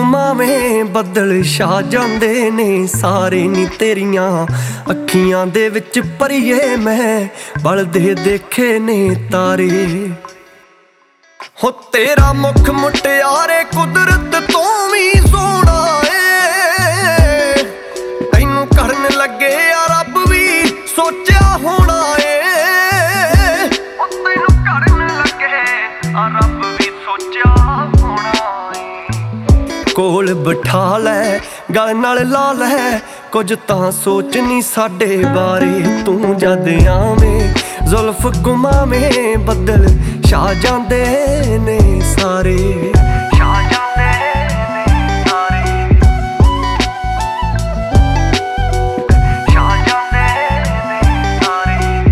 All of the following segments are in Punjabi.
ਘੁਮਾਵੇਂ ਬੱਦਲ ਛਾ ਜਾਂਦੇ ਨੇ ਸਾਰੇ ਨੀ ਤੇਰੀਆਂ ਅੱਖੀਆਂ ਦੇ ਵਿੱਚ ਪਰੀਏ ਮੈਂ ਬਲਦੇ ਦੇਖੇ ਨੇ ਤਾਰੇ ਹੋ ਤੇਰਾ ਮੁਖ ਮੁਟਿਆਰੇ ਕੁਦਰਤ ਤੋਂ ਵੀ ਸੋਹਣਾ ਏ ਤੈਨੂੰ ਕਰਨ ਲੱਗੇ ਆ ਰੱਬ ਵੀ ਸੋਚਿਆ ਹੋਣਾ ਏ ਤੈਨੂੰ ਕਰਨ ਲੱਗੇ ਆ ਰੱਬ ਵੀ ਸੋਚਿਆ ਹੋਣਾ ਏ ਕੋਲ ਬਿਠਾ ਲੈ ਗਲ ਨਾਲ ਲਾ ਲੈ ਕੁਝ ਤਾਂ ਸੋਚ ਨੀ ਸਾਡੇ ਬਾਰੇ ਤੂੰ ਜਦ ਆਵੇਂ ਜ਼ੁਲਫ ਘੁਮਾਵੇਂ ਬੱਦਲ ਛਾ ਜਾਂਦੇ ਨੇ ਸਾਰੇ ਛਾ ਜਾਂਦੇ ਨੇ ਸਾਰੇ ਛਾ ਜਾਂਦੇ ਨੇ ਸਾਰੇ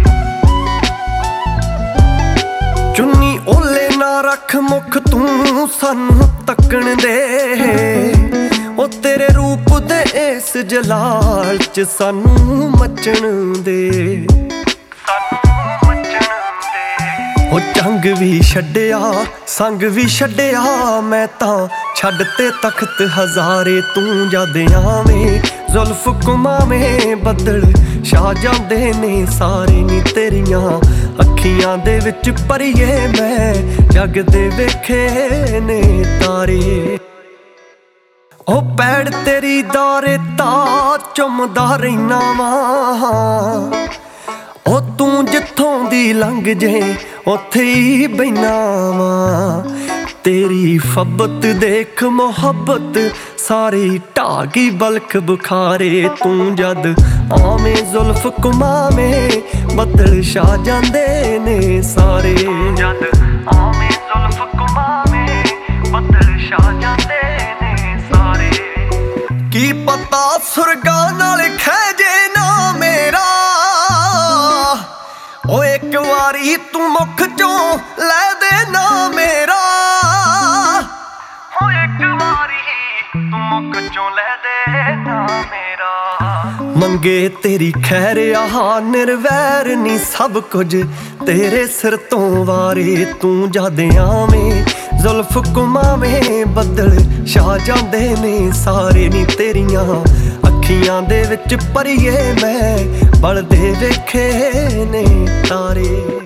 ਚੁੰਨੀ ਓਲੇ ਨਾ ਰੱਖ ਮੁਖ ਤੂੰ ਸਾਨੂੰ ਤੱਕਣ ਦੇ ਉਹ ਤੇਰੇ ਰੂਪ ਦੇ ਇਸ ਜਲਾਲ ਚ ਸਾਨੂੰ ਮੱਚਣ ਦੇ ਉਹ ਜੰਗ ਵੀ ਛੱਡਿਆ ਸੰਗ ਵੀ ਛੱਡਿਆ ਮੈਂ ਤਾਂ ਛੱਡ ਤੇ ਤਖਤ ਹਜ਼ਾਰੇ ਤੂੰ ਜਦ ਆਵੇਂ ਜ਼ੁਲਫ ਘੁਮਾਵੇਂ ਬੱਦਲ ਛਾ ਜਾਂਦੇ ਨੇ ਸਾਰੇ ਨੀ ਤੇਰੀਆਂ ਅੱਖੀਆਂ ਦੇ ਵਿੱਚ ਪਰੀਏ ਮੈਂ ਜਗ ਦੇ ਵੇਖੇ ਨੇ ਤਾਰੇ ਉਹ ਪੈੜ ਤੇਰੀ ਦੌਰੇ ਤਾਂ ਚੁੰਮਦਾ ਰਹਿਣਾ ਵਾਂ ਉਹ ਤੂੰ ਜਿੱਥੋਂ ਦੀ ਲੰਘ ਜੇ ਉੱਥੇ ਹੀ ਬੈਨਾ ਵਾਂ ਤੇਰੀ ਫੱਬਤ ਦੇਖ ਮੁਹੱਬਤ ਸਾਰੀ ਢਾਗੀ ਬਲਖ ਬੁਖਾਰੇ ਤੂੰ ਜਦ ਆਵੇਂ ਜ਼ੁਲਫ ਘੁਮਾਵੇਂ ਬੱਦਲ ਛਾ ਜਾਂਦੇ ਨੇ ਸਾਰੇ ਜਦ ਆਵੇਂ ਜ਼ੁਲਫ ਘੁਮਾਵੇਂ ਬੱਦਲ ਛਾ ਜਾਂਦੇ ਨੇ ਸਾਰੇ ਕੀ ਪਤਾ ਸੁਰਗਾਂ ਨਾਲ ਖਹਿ ਜੇ ਨਾ ਮੇਰਾ ਓ ਇੱਕ ਵਾਰੀ ਤੂੰ ਮੁੱਖ ਚੋਂ ਲੈ ਦੇ ਨਾ ਮੇਰਾ ਓ ਇੱਕ ਵਾਰੀ ਤੂੰ ਮੁੱਖ ਚੋਂ ਲੈ ਦੇ ਨਾ ਮੇਰਾ ਮੰਗੇ ਤੇਰੀ ਖੈਰ ਆਹ ਨਿਰਵੈਰ ਨੀ ਸਭ ਕੁਝ ਤੇਰੇ ਸਿਰ ਤੋਂ ਵਾਰੇ ਤੂੰ ਜਦ ਆਵੇਂ ਜ਼ੁਲਫ ਘੁਮਾਵੇਂ ਬੱਦਲ ਛਾ ਜਾਂਦੇ ਨੇ ਸਾਰੇ ਨੀ ਤੇਰੀਆਂ ਅੱਖੀਆਂ ਦੇ ਵਿੱਚ ਪਰੀਏ ਮੈਂ ਬਲਦੇ ਵੇਖੇ ਨੇ ਤਾਰੇ